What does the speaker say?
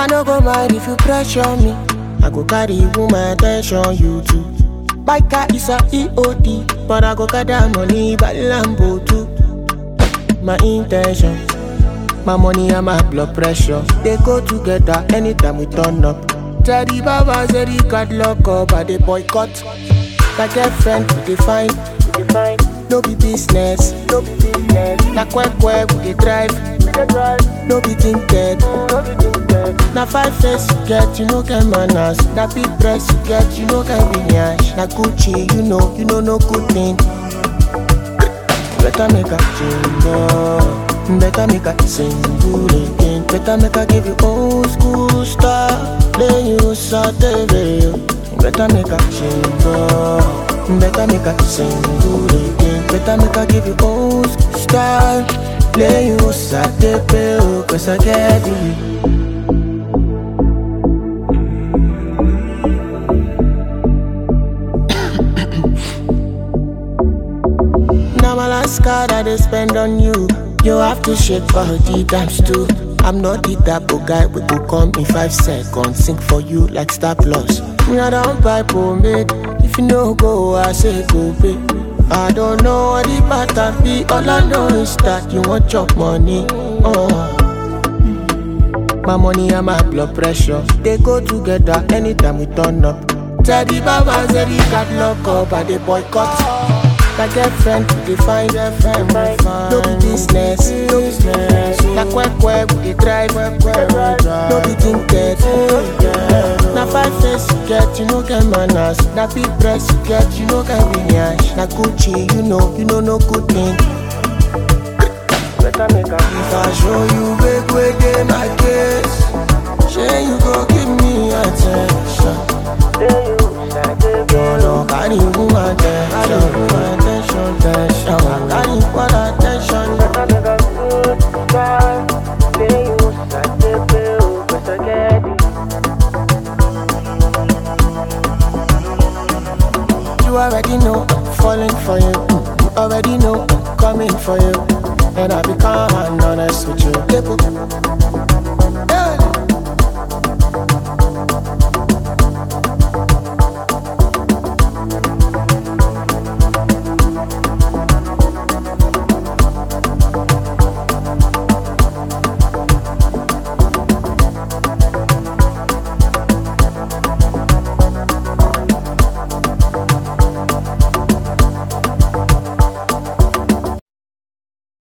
no go mind if you pressure me. I go carry woman attention, you too. Biker is a EOD, but I go gather money by Lambo too. My intention, my money and my blood pressure, they go together anytime we turn up. Teddy Baba said he got locked up, but they boycott. My girlfriend we define, no be business, no be business. Na kwekwe we dey drive, no be tinted. Na 5 face you get, you no get manners. Na big dress you get, you no get vinyash. Na Gucci, you know no good thing. Better make a change, better make a single again. Better make a give you old school style, then you saute. Better make a change, better make a single again. Better make a give you old school style, then you saute. Cause I get you. Now my last card that they spend on you, you have to shake body times 2. I'm not the type of guy we go come in 5 seconds, sing for you like Star Plus. Me I don't buy pomade, if you no go I say go pay. I don't know what the pattern be, all I know is that you want your money. My money and my blood pressure, they go together anytime we turn up. Teddy Baba said he got locked up and they boycott. My girlfriend we define, no be business, no business. Na kwekwe we dey drive, no be tinted. Na 5 face you get, you no get manners. Na big dress you get, you no get vinyash. Na Gucci, you know no good thing. Better make a if I show you big way dey my case, say you go give me attention. You know carry woman attention, carry for attention. Better make a good time, say you saute, better get it. You already know I'm falling for you. You already know I'm coming for you.